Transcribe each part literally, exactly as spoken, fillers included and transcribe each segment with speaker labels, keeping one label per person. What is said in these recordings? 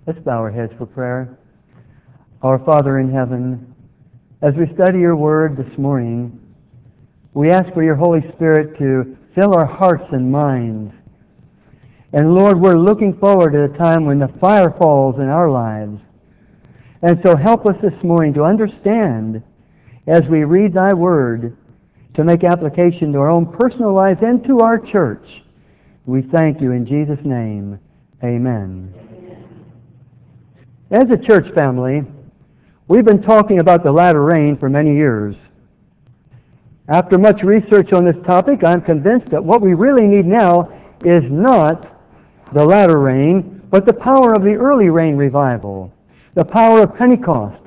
Speaker 1: Let's bow our heads for prayer. Our Father in heaven, as we study your word this morning, we ask for your Holy Spirit to fill our hearts and minds. And Lord, we're looking forward to the time when the fire falls in our lives. And so help us this morning to understand, as we read thy word, to make application to our own personal lives and to our church. We thank you in Jesus' name. Amen. As a church family, we've been talking about the latter rain for many years. After much research on this topic, I'm convinced that what we really need now is not the latter rain, but the power of the early rain revival, the power of Pentecost.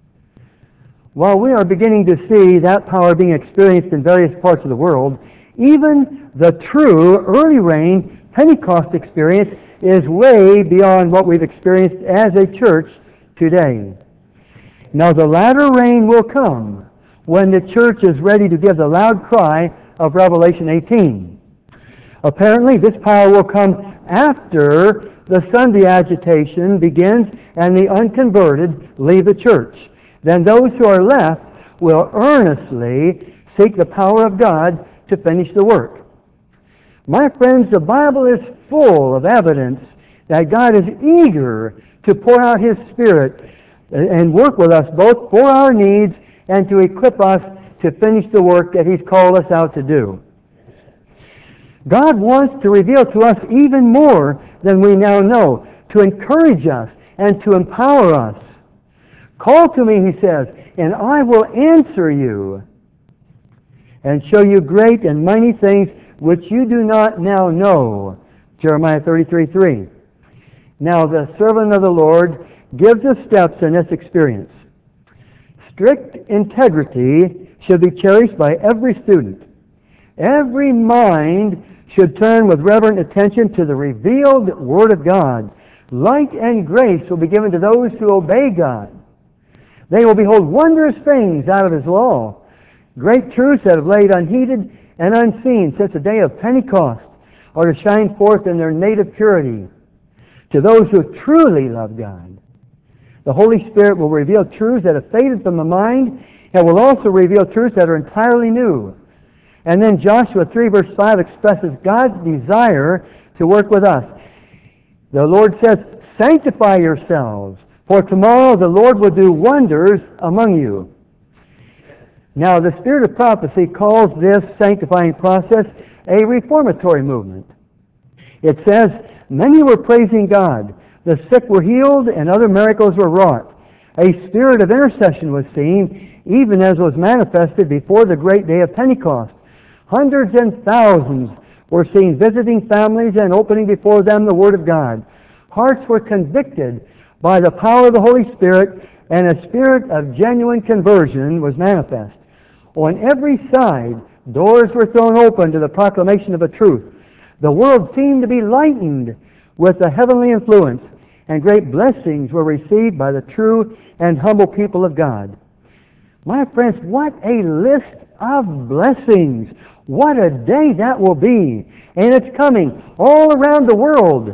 Speaker 1: While we are beginning to see that power being experienced in various parts of the world, even the true early rain Pentecost experience is way beyond what we've experienced as a church today. Now the latter rain will come when the church is ready to give the loud cry of Revelation eighteen. Apparently this power will come after the Sunday agitation begins and the unconverted leave the church. Then those who are left will earnestly seek the power of God to finish the work. My friends, the Bible is full of evidence that God is eager to pour out His Spirit and work with us both for our needs and to equip us to finish the work that He's called us out to do. God wants to reveal to us even more than we now know, to encourage us and to empower us. Call to me, He says, and I will answer you and show you great and mighty things which you do not now know. Jeremiah thirty-three three. Now the servant of the Lord gives us steps in this experience. Strict integrity should be cherished by every student. Every mind should turn with reverent attention to the revealed Word of God. Light and grace will be given to those who obey God. They will behold wondrous things out of His law. Great truths that have laid unheeded and unseen since the day of Pentecost are to shine forth in their native purity to those who truly love God. The Holy Spirit will reveal truths that have faded from the mind and will also reveal truths that are entirely new. And then Joshua three verse five expresses God's desire to work with us. The Lord says, sanctify yourselves, for tomorrow the Lord will do wonders among you. Now, the Spirit of prophecy calls this sanctifying process a reformatory movement. It says, many were praising God, the sick were healed, and other miracles were wrought. A spirit of intercession was seen, even as was manifested before the great day of Pentecost. Hundreds and thousands were seen visiting families and opening before them the Word of God. Hearts were convicted by the power of the Holy Spirit, and a spirit of genuine conversion was manifest. On every side, doors were thrown open to the proclamation of the truth. The world seemed to be lightened with the heavenly influence, and great blessings were received by the true and humble people of God. My friends, what a list of blessings! What a day that will be! And it's coming all around the world.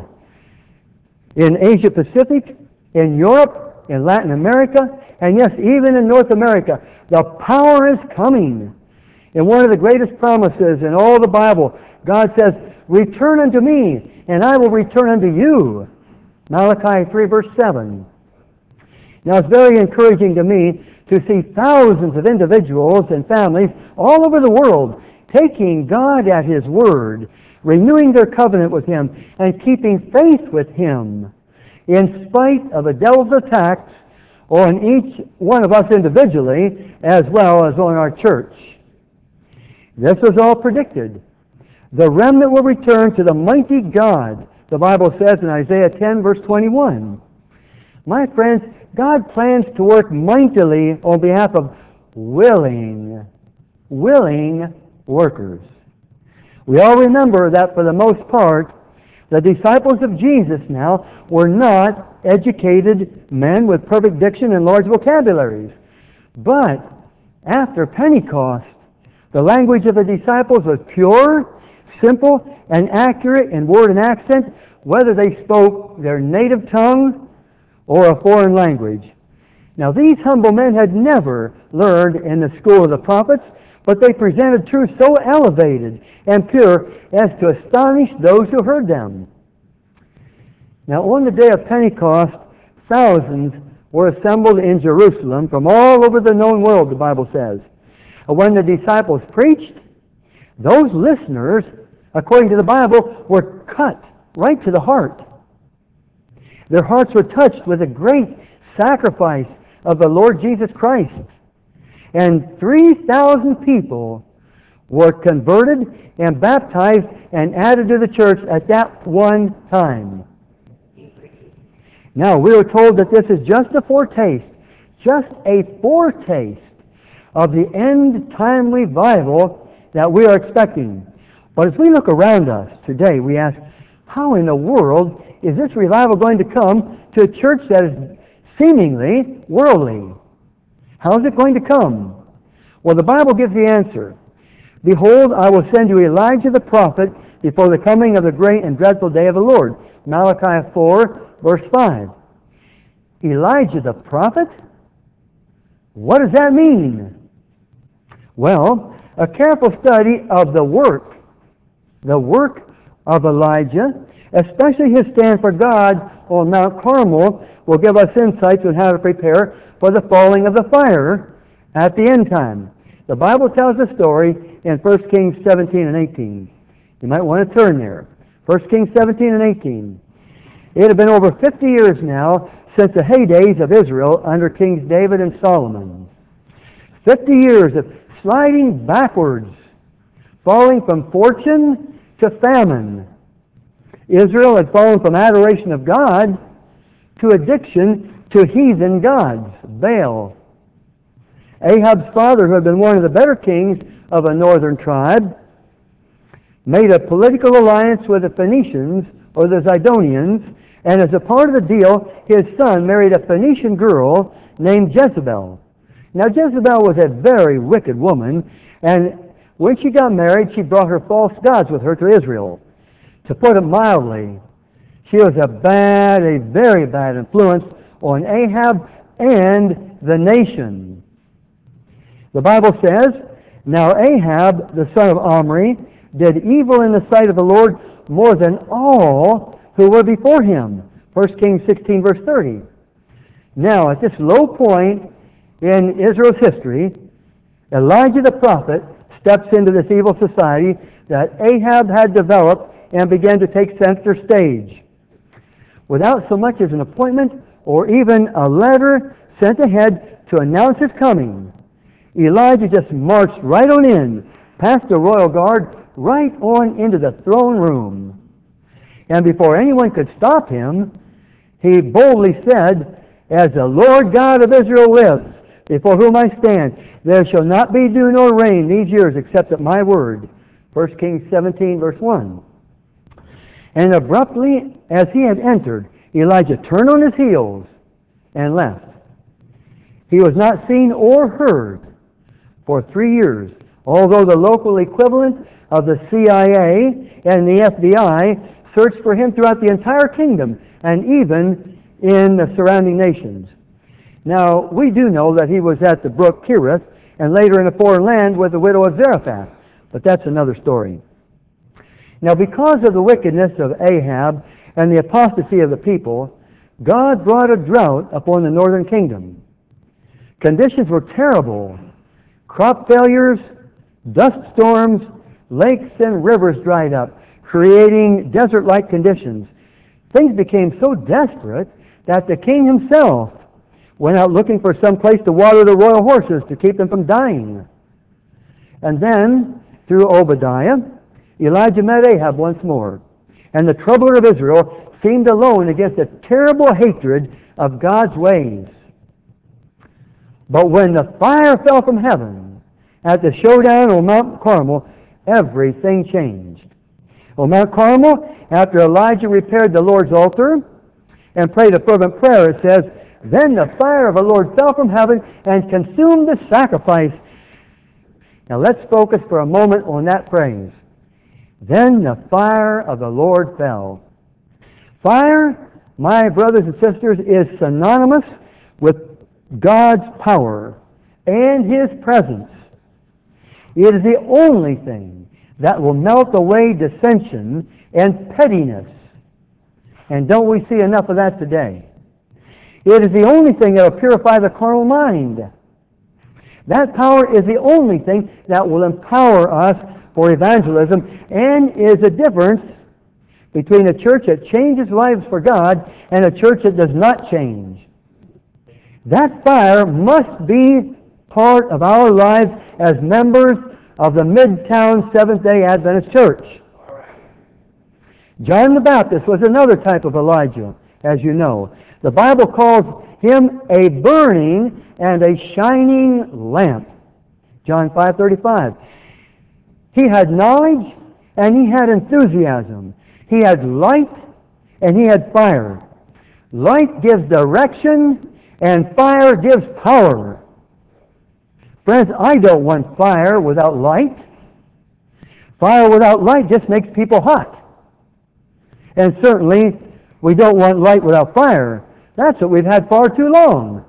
Speaker 1: In Asia Pacific, in Europe, in Latin America, and yes, even in North America. The power is coming. In one of the greatest promises in all the Bible, God says, return unto me, and I will return unto you. Malachi three verse seven. Now it's very encouraging to me to see thousands of individuals and families all over the world taking God at His word, renewing their covenant with Him, and keeping faith with Him in spite of the devil's attacks on each one of us individually as well as on our church. This was all predicted. The remnant will return to the mighty God, the Bible says in Isaiah ten verse twenty-one. My friends, God plans to work mightily on behalf of willing, willing workers. We all remember that for the most part, the disciples of Jesus now were not educated men with perfect diction and large vocabularies. But after Pentecost, the language of the disciples was pure, simple, and accurate in word and accent, whether they spoke their native tongue or a foreign language. Now, these humble men had never learned in the school of the prophets, but they presented truth so elevated and pure as to astonish those who heard them. Now, on the day of Pentecost, thousands were assembled in Jerusalem from all over the known world, the Bible says. When the disciples preached, those listeners, according to the Bible, were cut right to the heart. Their hearts were touched with the great sacrifice of the Lord Jesus Christ. And three thousand people were converted and baptized and added to the church at that one time. Now, we are told that this is just a foretaste, just a foretaste of the end-time revival that we are expecting. But as we look around us today, we ask, how in the world is this revival going to come to a church that is seemingly worldly? How is it going to come? Well, the Bible gives the answer. Behold, I will send you Elijah the prophet before the coming of the great and dreadful day of the Lord. Malachi four, verse five. Elijah the prophet? What does that mean? Well, a careful study of the work, the work of Elijah, especially his stand for God on Mount Carmel, will give us insights on how to prepare for the falling of the fire at the end time. The Bible tells the story in First Kings seventeen and eighteen. You might want to turn there. First Kings seventeen and eighteen. It had been over fifty years now since the heydays of Israel under Kings David and Solomon. Fifty years of sliding backwards, falling from fortune to famine. Israel had fallen from adoration of God to addiction to heathen gods, Baal. Ahab's father, who had been one of the better kings of a northern tribe, made a political alliance with the Phoenicians, or the Zidonians, and as a part of the deal, his son married a Phoenician girl named Jezebel. Now, Jezebel was a very wicked woman, and when she got married, she brought her false gods with her to Israel. To put it mildly, she was a bad, a very bad influence on Ahab and the nation. The Bible says, now Ahab, the son of Omri, did evil in the sight of the Lord more than all who were before him. First Kings sixteen, verse thirty. Now, at this low point in Israel's history, Elijah the prophet steps into this evil society that Ahab had developed and began to take center stage. Without so much as an appointment or even a letter sent ahead to announce his coming, Elijah just marched right on in, past the royal guard, right on into the throne room. And before anyone could stop him, he boldly said, as the Lord God of Israel lives, before whom I stand, there shall not be dew nor rain these years except at my word. First Kings seventeen, verse one. And abruptly, as he had entered, Elijah turned on his heels and left. He was not seen or heard for three years, although the local equivalent of the C I A and the F B I searched for him throughout the entire kingdom and even in the surrounding nations. Now, we do know that he was at the brook Kerith and later in a foreign land with the widow of Zarephath, but that's another story. Now, because of the wickedness of Ahab and the apostasy of the people, God brought a drought upon the northern kingdom. Conditions were terrible. Crop failures, dust storms, lakes and rivers dried up, creating desert-like conditions. Things became so desperate that the king himself went out looking for some place to water the royal horses to keep them from dying. And then, through Obadiah, Elijah met Ahab once more, and the troubler of Israel seemed alone against a terrible hatred of God's ways. But when the fire fell from heaven at the showdown on Mount Carmel, everything changed. On Mount Carmel, after Elijah repaired the Lord's altar and prayed a fervent prayer, it says, then the fire of the Lord fell from heaven and consumed the sacrifice. Now let's focus for a moment on that phrase. Then the fire of the Lord fell. Fire my brothers and sisters, is synonymous with God's power and His presence. It is the only thing that will melt away dissension and pettiness. And don't we see enough of that today? It is the only thing that will purify the carnal mind. That power is the only thing that will empower us for evangelism, and is a difference between a church that changes lives for God and a church that does not change. That fire must be part of our lives as members of the Midtown Seventh-day Adventist Church. John the Baptist was another type of Elijah, as you know. The Bible calls him a burning and a shining lamp. John five thirty-five. He had knowledge and he had enthusiasm. He had light and he had fire. Light gives direction and fire gives power. Friends, I don't want fire without light. Fire without light just makes people hot. And certainly, we don't want light without fire. That's what we've had far too long.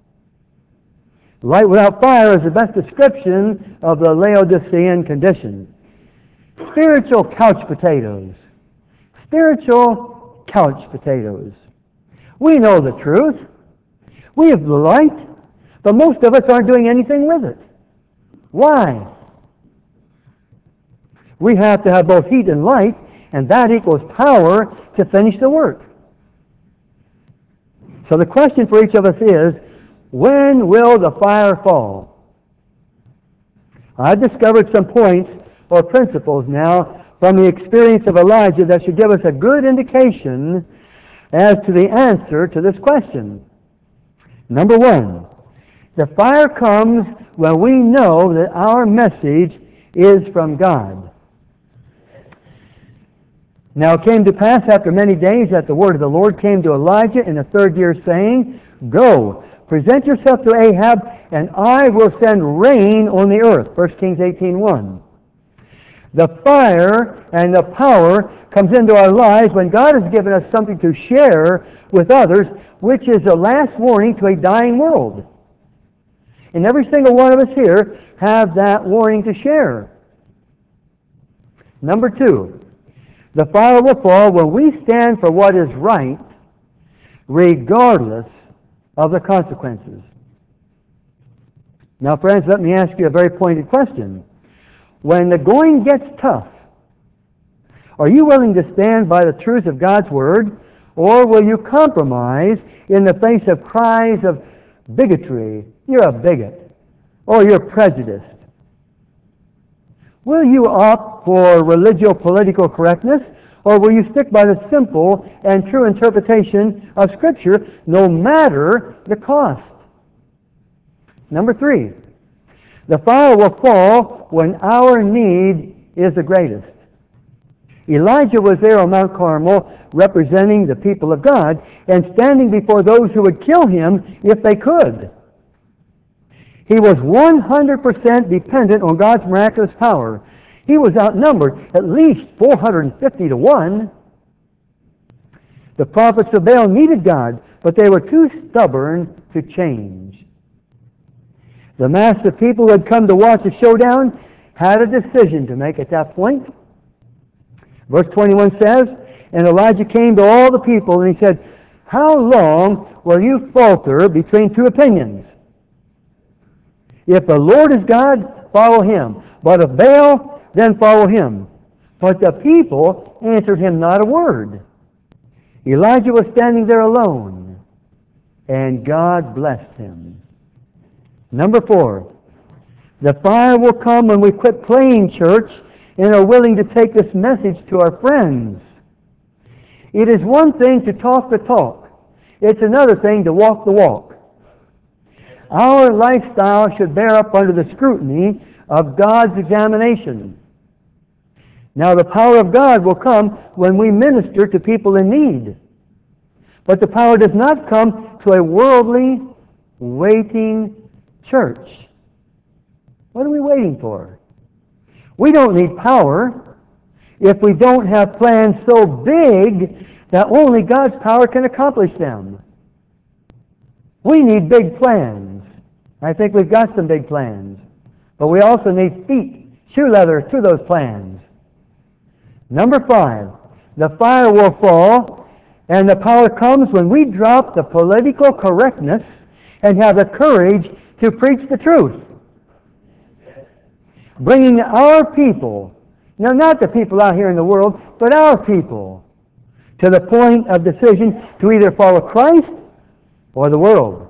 Speaker 1: Light without fire is the best description of the Laodicean condition. Spiritual couch potatoes. Spiritual couch potatoes. We know the truth. We have the light, but most of us aren't doing anything with it. Why? We have to have both heat and light, and that equals power to finish the work. So the question for each of us is, when will the fire fall? I've discovered some points or principles now from the experience of Elijah that should give us a good indication as to the answer to this question. Number one, the fire comes when we know that our message is from God. Now it came to pass after many days that the word of the Lord came to Elijah in the third year, saying, Go, present yourself to Ahab, and I will send rain on the earth. First Kings eighteen one. The fire and the power comes into our lives when God has given us something to share with others, which is the last warning to a dying world. And every single one of us here have that warning to share. Number two, the fire will fall when we stand for what is right, regardless of the consequences. Now, friends, let me ask you a very pointed question. When the going gets tough, are you willing to stand by the truth of God's Word, or will you compromise in the face of cries of bigotry? You're a bigot, or you're prejudiced. Will you opt for religio-political correctness, or will you stick by the simple and true interpretation of Scripture, no matter the cost? Number three, the fire will fall when our need is the greatest. Elijah was there on Mount Carmel representing the people of God and standing before those who would kill him if they could. He was one hundred percent dependent on God's miraculous power. He was outnumbered at least four hundred fifty to one. The prophets of Baal needed God, but they were too stubborn to change. The mass of people who had come to watch the showdown had a decision to make at that point. Verse twenty-one says, And Elijah came to all the people, and he said, How long will you falter between two opinions? If the Lord is God, follow him. But if Baal, then follow him. But the people answered him not a word. Elijah was standing there alone, and God blessed him. Number four, the fire will come when we quit playing church and are willing to take this message to our friends. It is one thing to talk the talk. It's another thing to walk the walk. Our lifestyle should bear up under the scrutiny of God's examination. Now, the power of God will come when we minister to people in need. But the power does not come to a worldly, waiting church. What are we waiting for? We don't need power if we don't have plans so big that only God's power can accomplish them. We need big plans. I think we've got some big plans. But we also need feet, shoe leather to those plans. Number five, the fire will fall, and the power comes when we drop the political correctness and have the courage to preach the truth. Bringing our people, now not the people out here in the world, but our people, to the point of decision to either follow Christ or the world.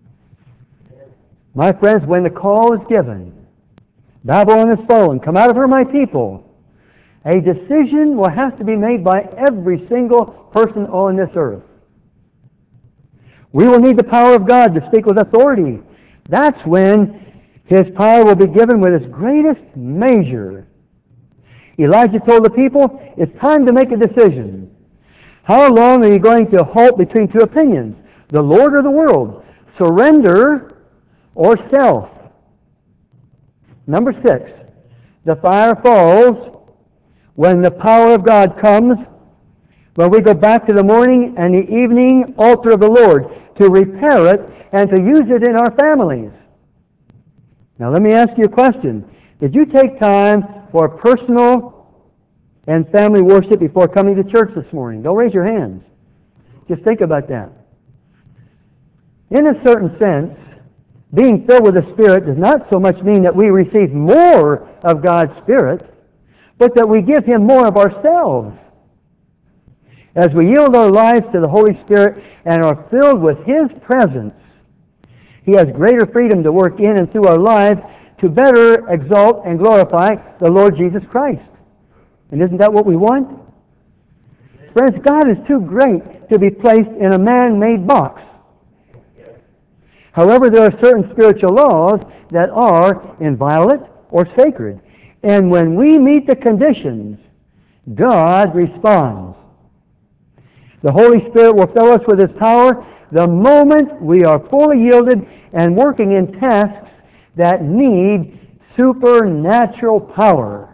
Speaker 1: My friends, when the call is given, Babylon is fallen, come out of her, my people, a decision will have to be made by every single person on this earth. We will need the power of God to speak with authority. That's when His power will be given with its greatest measure. Elijah told the people, it's time to make a decision. How long are you going to halt between two opinions? The Lord or the world? Surrender or self? Number six, the fire falls when the power of God comes, when we go back to the morning and the evening altar of the Lord to repair it and to use it in our families. Now let me ask you a question. Did you take time for personal and family worship before coming to church this morning? Don't raise your hands. Just think about that. In a certain sense, being filled with the Spirit does not so much mean that we receive more of God's Spirit, but that we give Him more of ourselves. As we yield our lives to the Holy Spirit and are filled with His presence, He has greater freedom to work in and through our lives to better exalt and glorify the Lord Jesus Christ. And isn't that what we want? Friends, God is too great to be placed in a man-made box. However, there are certain spiritual laws that are inviolate or sacred. And when we meet the conditions, God responds. The Holy Spirit will fill us with His power the moment we are fully yielded and working in tasks that need supernatural power.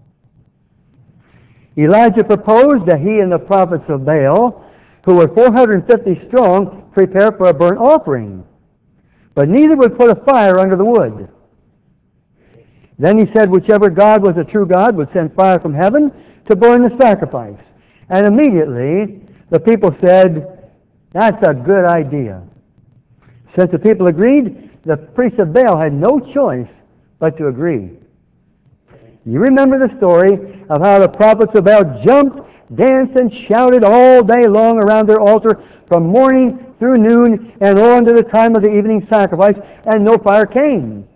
Speaker 1: Elijah proposed that he and the prophets of Baal, who were four hundred fifty strong, prepare for a burnt offering. But neither would put a fire under the wood. Then he said whichever God was a true God would send fire from heaven to burn the sacrifice. And immediately the people said, that's a good idea. Since the people agreed, the priests of Baal had no choice but to agree. You remember the story of how the prophets of Baal jumped, danced, and shouted all day long around their altar from morning through noon and on to the time of the evening sacrifice, and no fire came.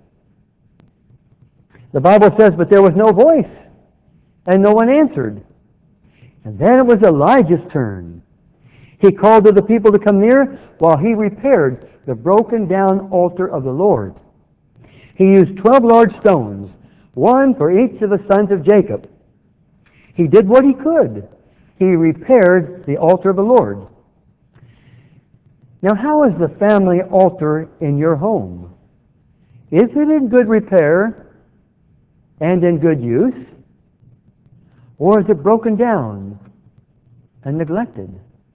Speaker 1: The Bible says, but there was no voice, and no one answered. And then it was Elijah's turn. He called to the people to come near while he repaired the broken down altar of the Lord. He used twelve large stones, one for each of the sons of Jacob. He did what he could. He repaired the altar of the Lord. Now, how is the family altar in your home? Is it in good repair and in good use? Or is it broken down and neglected?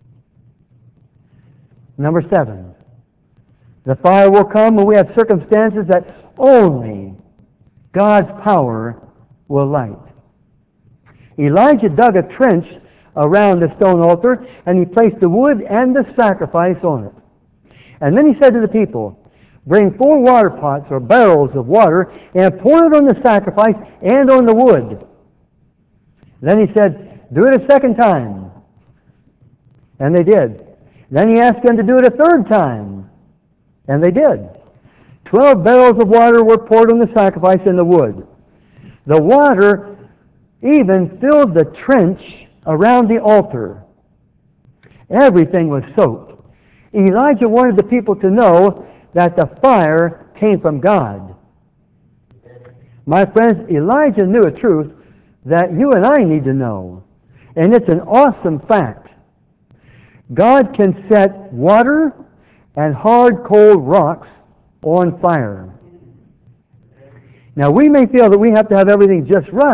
Speaker 1: Number seven, the fire will come when we have circumstances that only God's power will light. Elijah dug a trench around the stone altar, and he placed the wood and the sacrifice on it. And then he said to the people, bring four water pots or barrels of water and pour it on the sacrifice and on the wood. Then he said, do it a second time. And they did. Then he asked them to do it a third time. And they did. Twelve barrels of water were poured on the sacrifice and the wood. The water even filled the trench around the altar. Everything was soaked. Elijah wanted the people to know that the fire came from God. My friends, Elijah knew a truth that you and I need to know. And it's an awesome fact. God can set water and hard, cold rocks on fire. Now, we may feel that we have to have everything just right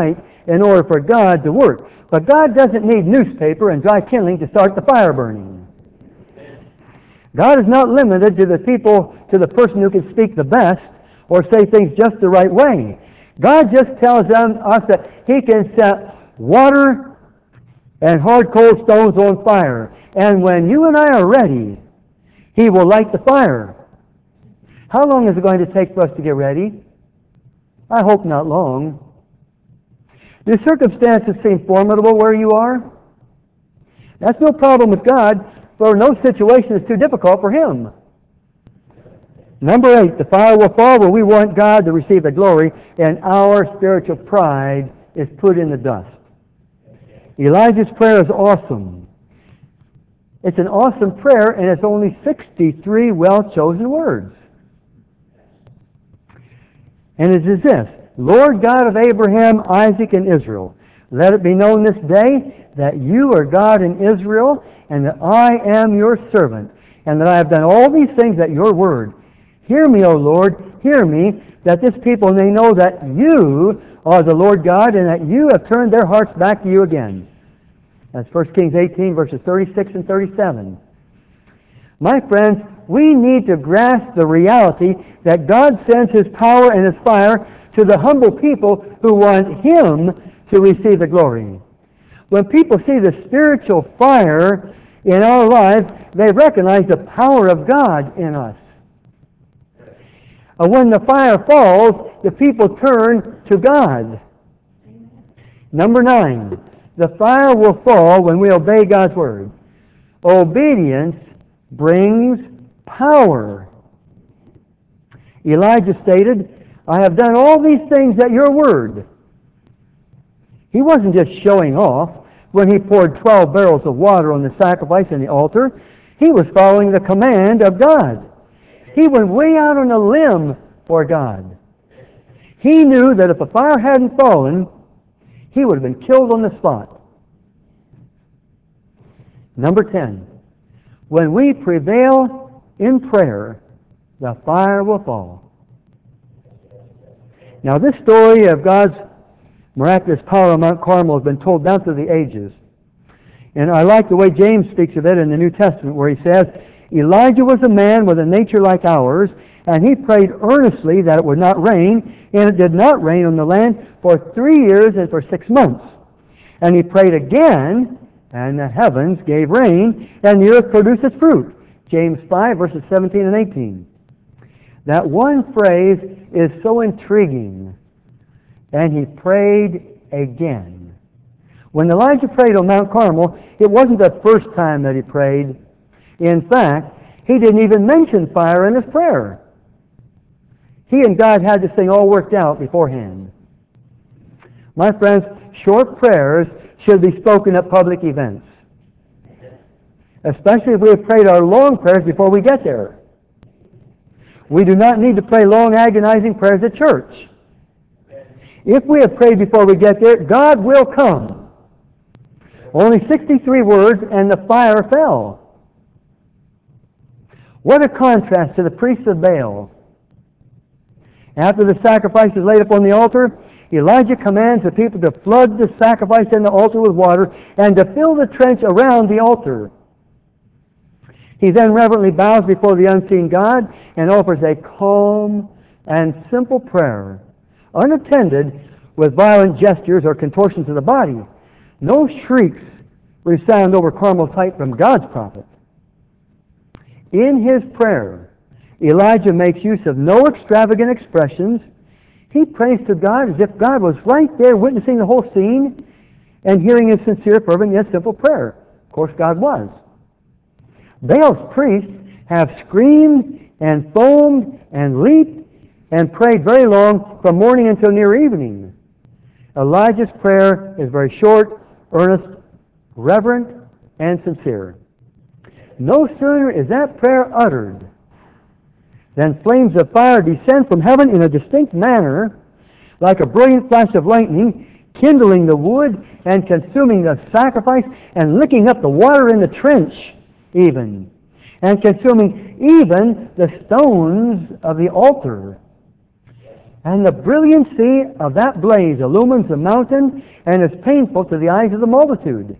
Speaker 1: in order for God to work. But God doesn't need newspaper and dry kindling to start the fire burning. God is not limited to the people, to the person who can speak the best or say things just the right way. God just tells them, us that He can set water and hard cold stones on fire. And when you and I are ready, He will light the fire. How long is it going to take for us to get ready? I hope not long. Do circumstances seem formidable where you are? That's no problem with God, for no situation is too difficult for Him. Number eight, the fire will fall where we want God to receive the glory, and our spiritual pride is put in the dust. Elijah's prayer is awesome. It's an awesome prayer, and it's only sixty-three well-chosen words. And it is this: Lord God of Abraham, Isaac, and Israel, let it be known this day that you are God in Israel, and that I am your servant, and that I have done all these things at your word. Hear me, O Lord, hear me, that this people may know that you are the Lord God, and that you have turned their hearts back to you again. That's First Kings eighteen, verses thirty-six and thirty-seven. My friends, we need to grasp the reality that God sends His power and His fire to the humble people who want Him to receive the glory. When people see the spiritual fire in our lives, they recognize the power of God in us. And when the fire falls, the people turn to God. Number nine, the fire will fall when we obey God's word. Obedience brings power. Elijah stated, I have done all these things at your word. He wasn't just showing off when he poured twelve barrels of water on the sacrifice and the altar. He was following the command of God. He went way out on a limb for God. He knew that if the fire hadn't fallen, he would have been killed on the spot. Number ten, when we prevail in prayer, the fire will fall. Now, this story of God's miraculous power on Mount Carmel has been told down through the ages. And I like the way James speaks of it in the New Testament, where he says, Elijah was a man with a nature like ours, and he prayed earnestly that it would not rain, and it did not rain on the land for three years and for six months. And he prayed again, and the heavens gave rain, and the earth produced its fruit. James five, verses seventeen and eighteen. That one phrase is so intriguing. And he prayed again. When Elijah prayed on Mount Carmel, it wasn't the first time that he prayed. In fact, he didn't even mention fire in his prayer. He and God had this thing all worked out beforehand. My friends, short prayers should be spoken at public events. Especially if we have prayed our long prayers before we get there. We do not need to pray long, agonizing prayers at church. If we have prayed before we get there, God will come. Only sixty-three words, and the fire fell. What a contrast to the priests of Baal. After the sacrifice is laid upon the altar, Elijah commands the people to flood the sacrifice and the altar with water and to fill the trench around the altar. He then reverently bows before the unseen God and offers a calm and simple prayer, unattended with violent gestures or contortions of the body. No shrieks resound over Carmel's height from God's prophet. In his prayer, Elijah makes use of no extravagant expressions. He prays to God as if God was right there witnessing the whole scene and hearing his sincere, fervent, yet simple prayer. Of course, God was. Baal's priests have screamed and foamed and leaped and prayed very long from morning until near evening. Elijah's prayer is very short, earnest, reverent, and sincere. No sooner is that prayer uttered than flames of fire descend from heaven in a distinct manner, like a brilliant flash of lightning, kindling the wood and consuming the sacrifice and licking up the water in the trench even, and consuming even the stones of the altar. And the brilliancy of that blaze illumines the mountain and is painful to the eyes of the multitude.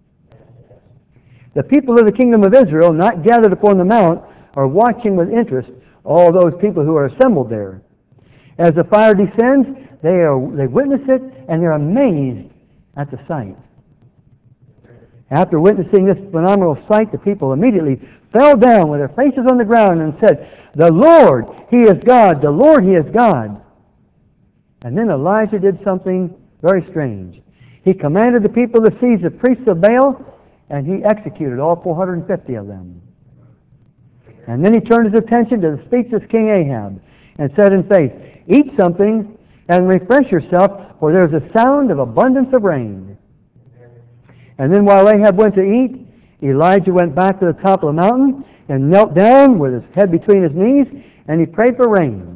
Speaker 1: The people of the kingdom of Israel, not gathered upon the mount, are watching with interest all those people who are assembled there. As the fire descends, they are they witness it and they're amazed at the sight. After witnessing this phenomenal sight, the people immediately fell down with their faces on the ground and said, "The Lord, He is God! The Lord, He is God!" And then Elijah did something very strange. He commanded the people to seize the priests of Baal, and he executed all four hundred fifty of them. And then he turned his attention to the speechless King Ahab and said in faith, "Eat something and refresh yourself, for there is a sound of abundance of rain." And then while Ahab went to eat, Elijah went back to the top of the mountain and knelt down with his head between his knees, and he prayed for rain.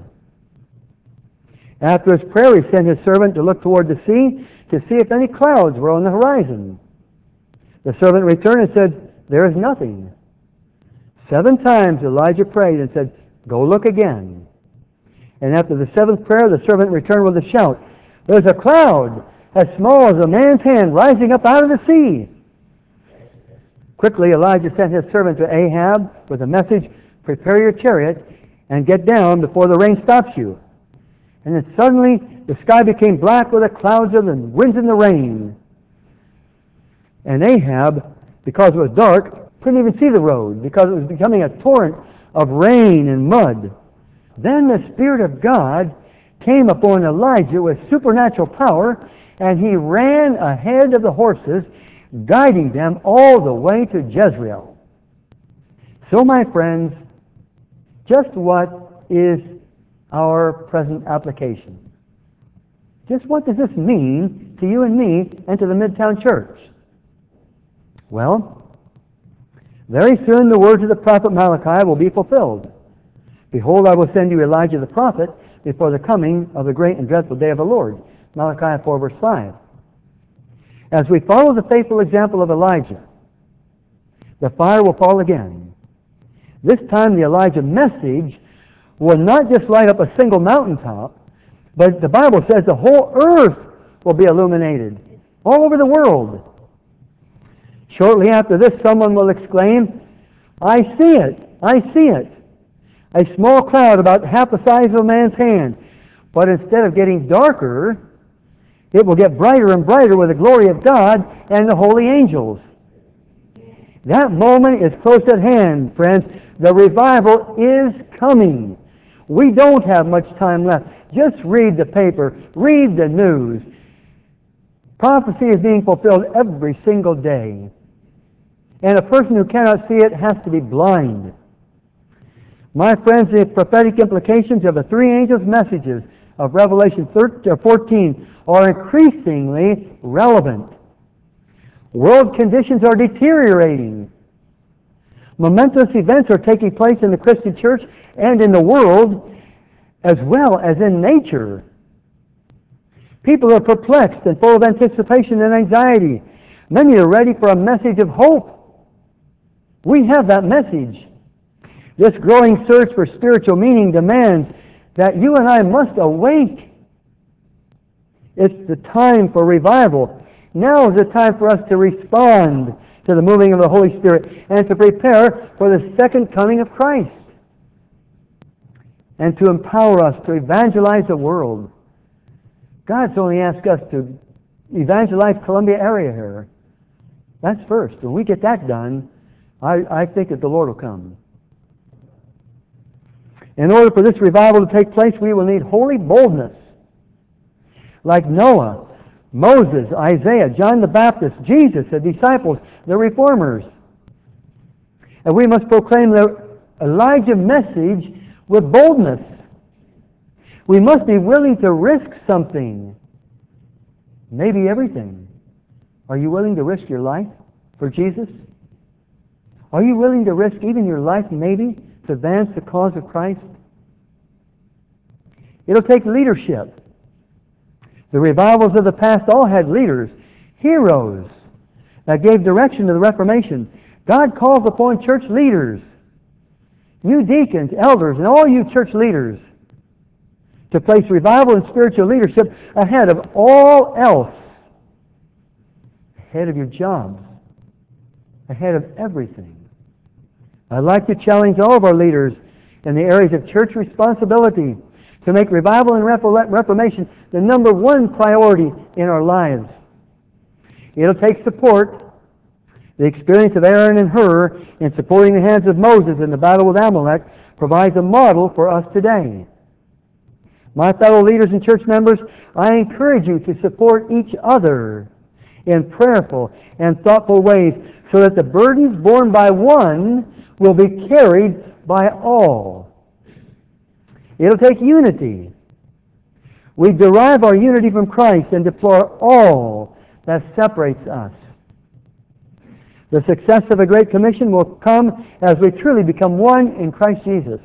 Speaker 1: After his prayer, he sent his servant to look toward the sea to see if any clouds were on the horizon. The servant returned and said, "There is nothing." Seven times Elijah prayed and said, "Go look again." And after the seventh prayer, the servant returned with a shout, "There's a cloud as small as a man's hand rising up out of the sea." Quickly Elijah sent his servant to Ahab with a message, "Prepare your chariot and get down before the rain stops you." And then suddenly the sky became black with the clouds of the winds and the rain. And Ahab, because it was dark, couldn't even see the road because it was becoming a torrent of rain and mud. Then the Spirit of God came upon Elijah with supernatural power, and he ran ahead of the horses, guiding them all the way to Jezreel. So, my friends, just what is our present application? Just what does this mean to you and me and to the Midtown Church? Well, very soon the words of the prophet Malachi will be fulfilled. "Behold, I will send you Elijah the prophet before the coming of the great and dreadful day of the Lord." Malachi four, verse five. As we follow the faithful example of Elijah, the fire will fall again. This time the Elijah message will not just light up a single mountaintop, but the Bible says the whole earth will be illuminated, all over the world. Shortly after this, someone will exclaim, "I see it, I see it. A small cloud about half the size of a man's hand. But instead of getting darker, it will get brighter and brighter with the glory of God and the holy angels." That moment is close at hand, friends. The revival is coming. We don't have much time left. Just read the paper, read the news. Prophecy is being fulfilled every single day. And a person who cannot see it has to be blind. My friends, the prophetic implications of the three angels' messages of Revelation fourteen are increasingly relevant. World conditions are deteriorating. Momentous events are taking place in the Christian church and in the world, as well as in nature. People are perplexed and full of anticipation and anxiety. Many are ready for a message of hope. We have that message. This growing search for spiritual meaning demands that you and I must awake. It's the time for revival. Now is the time for us to respond to the moving of the Holy Spirit and to prepare for the second coming of Christ, and to empower us to evangelize the world. God's only asked us to evangelize Columbia area here. That's first. When we get that done, I, I think that the Lord will come. In order for this revival to take place, we will need holy boldness. Like Noah, Moses, Isaiah, John the Baptist, Jesus, the disciples, the reformers. And we must proclaim the Elijah message with boldness. We must be willing to risk something. Maybe everything. Are you willing to risk your life for Jesus? Are you willing to risk even your life, maybe, to advance the cause of Christ? It'll take leadership. The revivals of the past all had leaders, heroes, that gave direction to the Reformation. God calls upon church leaders, you deacons, elders, and all you church leaders, to place revival and spiritual leadership ahead of all else, ahead of your jobs, ahead of everything. I'd like to challenge all of our leaders in the areas of church responsibility to make revival and reformation the number one priority in our lives. It'll take support. The experience of Aaron and Hur in supporting the hands of Moses in the battle with Amalek provides a model for us today. My fellow leaders and church members, I encourage you to support each other in prayerful and thoughtful ways so that the burdens borne by one will be carried by all. It'll take unity. We derive our unity from Christ and deplore all that separates us. The success of a Great Commission will come as we truly become one in Christ Jesus.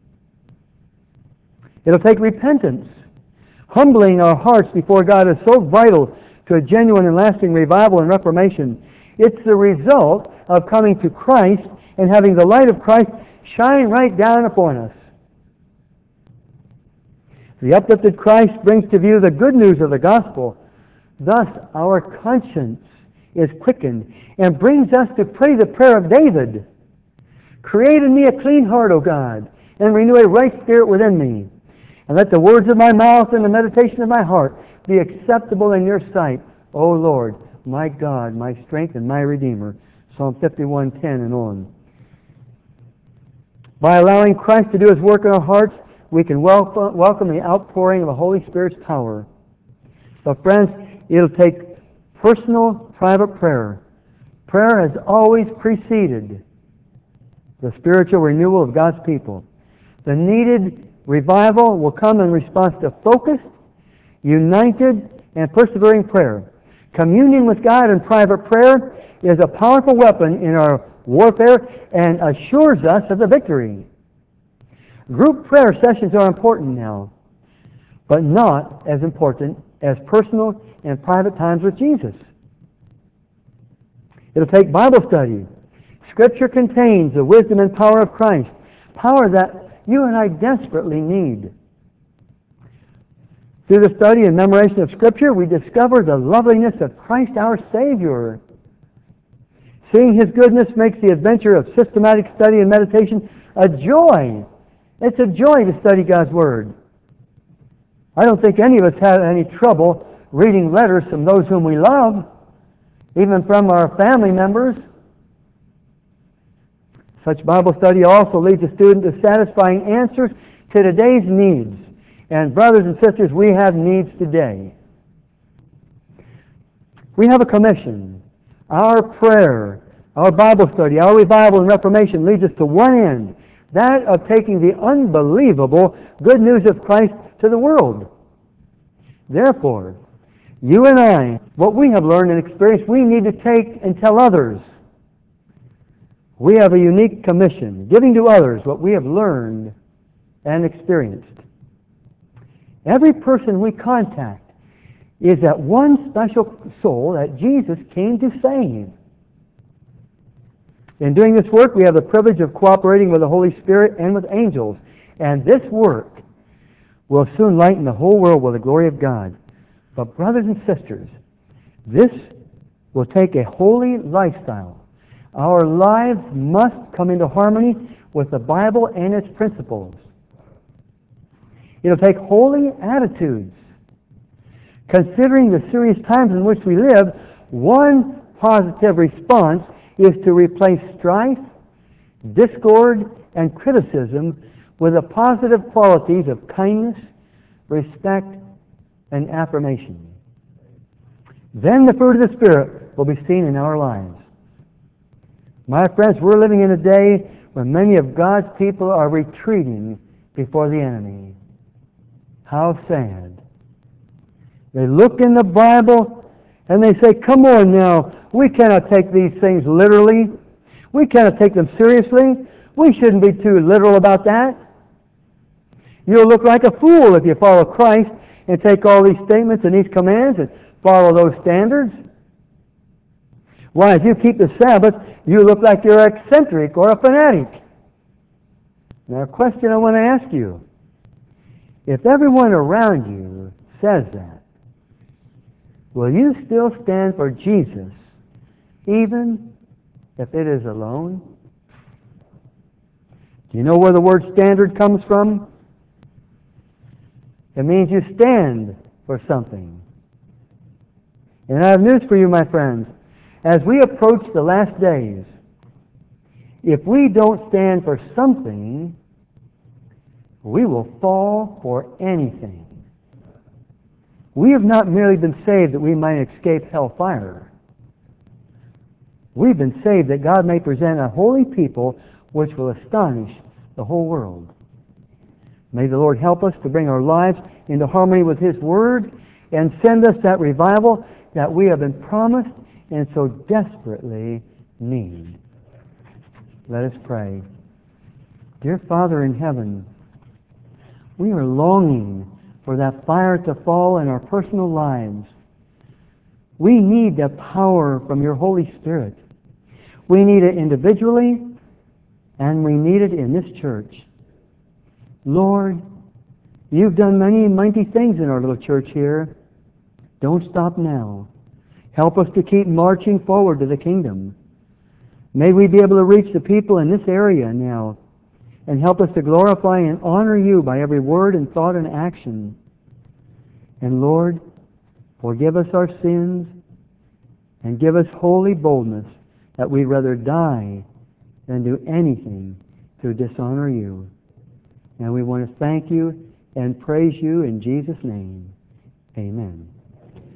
Speaker 1: It'll take repentance. Humbling our hearts before God is so vital to a genuine and lasting revival and reformation. It's the result of coming to Christ and having the light of Christ shine right down upon us. The uplifted Christ brings to view the good news of the gospel. Thus, our conscience is quickened and brings us to pray the prayer of David. Create in me a clean heart, O God, and renew a right spirit within me. And let the words of my mouth and the meditation of my heart be acceptable in your sight, O Lord, my God, my strength and my Redeemer. Psalm fifty-one ten and on. By allowing Christ to do His work in our hearts, we can welcome, welcome the outpouring of the Holy Spirit's power. But friends, it'll take personal, private prayer. Prayer has always preceded the spiritual renewal of God's people. The needed revival will come in response to focused, united, and persevering prayer. Communion with God in private prayer is a powerful weapon in our warfare and assures us of the victory. Group prayer sessions are important now, but not as important as personal and private times with Jesus. It'll take Bible study. Scripture contains the wisdom and power of Christ, power that you and I desperately need. Through the study and memorization of Scripture, we discover the loveliness of Christ our Savior. Seeing His goodness makes the adventure of systematic study and meditation a joy. It's a joy to study God's Word. I don't think any of us have any trouble reading letters from those whom we love, even from our family members. Such Bible study also leads a student to satisfying answers to today's needs. And brothers and sisters, we have needs today. We have a commission. Our prayer, our Bible study, our revival and reformation leads us to one end, that of taking the unbelievable good news of Christ to the world. Therefore, you and I, what we have learned and experienced, we need to take and tell others. We have a unique commission, giving to others what we have learned and experienced. Every person we contact is that one special soul that Jesus came to save. In doing this work, we have the privilege of cooperating with the Holy Spirit and with angels. And this work will soon lighten the whole world with the glory of God. But brothers and sisters, this will take a holy lifestyle. Our lives must come into harmony with the Bible and its principles. It'll take holy attitudes. Considering the serious times in which we live, one positive response is to replace strife, discord, and criticism with the positive qualities of kindness, respect, and affirmation. Then the fruit of the Spirit will be seen in our lives. My friends, we're living in a day when many of God's people are retreating before the enemy. How sad. They look in the Bible and they say, come on now, we cannot take these things literally. We cannot take them seriously. We shouldn't be too literal about that. You'll look like a fool if you follow Christ and take all these statements and these commands and follow those standards. Why, if you keep the Sabbath, you look like you're eccentric or a fanatic. Now, a question I want to ask you. If everyone around you says that, will you still stand for Jesus, even if it is alone? Do you know where the word standard comes from? It means you stand for something. And I have news for you, my friends. As we approach the last days, if we don't stand for something, we will fall for anything. We have not merely been saved that we might escape hellfire. We've been saved that God may present a holy people which will astonish the whole world. May the Lord help us to bring our lives into harmony with His Word and send us that revival that we have been promised and so desperately need. Let us pray. Dear Father in heaven, we are longing for that fire to fall in our personal lives. We need the power from your Holy Spirit. We need it individually, and we need it in this church. Lord, you've done many mighty things in our little church here. Don't stop now. Help us to keep marching forward to the kingdom. May we be able to reach the people in this area now, and help us to glorify and honor you by every word and thought and action. And Lord, forgive us our sins and give us holy boldness that we'd rather die than do anything to dishonor you. And we want to thank you and praise you in Jesus' name. Amen.